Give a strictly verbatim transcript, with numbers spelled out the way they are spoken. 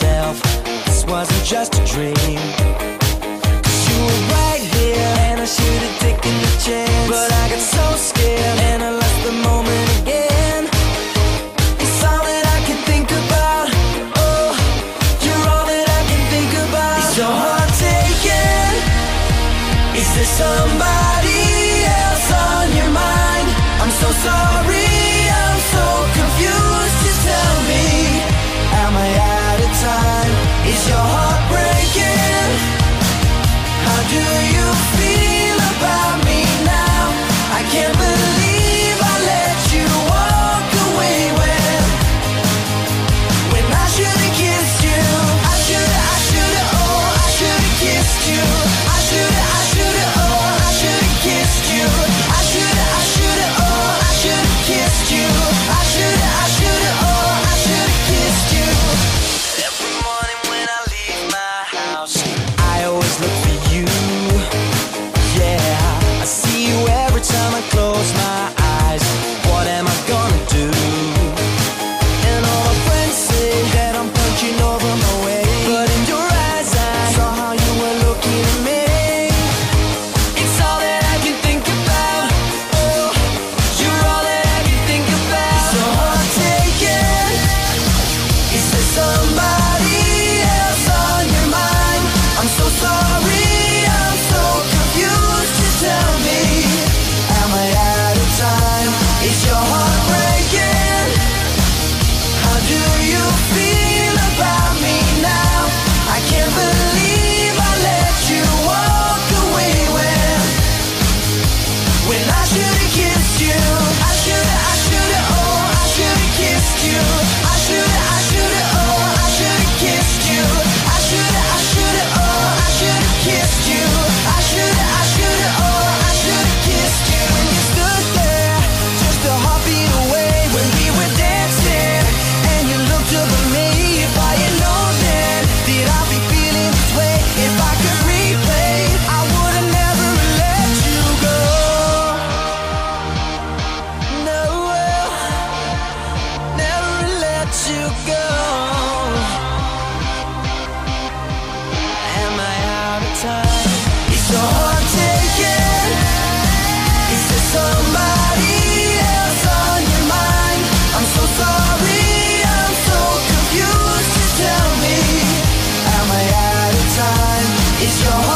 myself this wasn't just a dream. Cause you were right here, and I should've taken the chance, but I got so scared, and I lost the moment again. It's all that I can think about. Oh, you're all that I can think about. It's so hard taken. Is there somebody else on your mind? I'm so sorry, I'm so confused. Just tell me, am I out of time? Is your heart breaking? How do you feel about me now? I can't believe I let you walk away when When I should've kissed you. I should've, I should've, oh, I should've kissed you. I should've, I should've, oh, I should've kissed you. I should've, I should've, oh, I should've kissed you. I should've, I should've, oh, I should've kissed you. Every morning when I leave my house, I always look for you. Yeah, I see you every time I close my eyes. What am I gonna do? And all my friends say that I'm punching over my weight, but in your eyes I saw how you were looking at me. It's all that I can think about. Oh, you're all that I can think about. It's so hard taken. Is there somebody else on your mind? I'm so sorry, I'm so confused. Just tell me, am I out of time? Is your heart breaking? How do you feel about me now? I can't believe I let you walk away when When I should've kissed you. I should've, I should've, oh, I should've kissed you. I should've, I should've, oh, I should've kissed you. I should've, I should've, oh, I should've kissed you. I should've, I should've, oh, I should've kissed you. When you stood there, just a heartbeat away, when we were dancing, and you looked up at me. If I had known then, that I'd be feeling this way. If I could replay, I would've never let you go. No, never let you go. Am I out of time? It's so hard taken. Is there somebody else on your mind? I'm so sorry, I'm so confused. Just tell me, am I out of time? Is your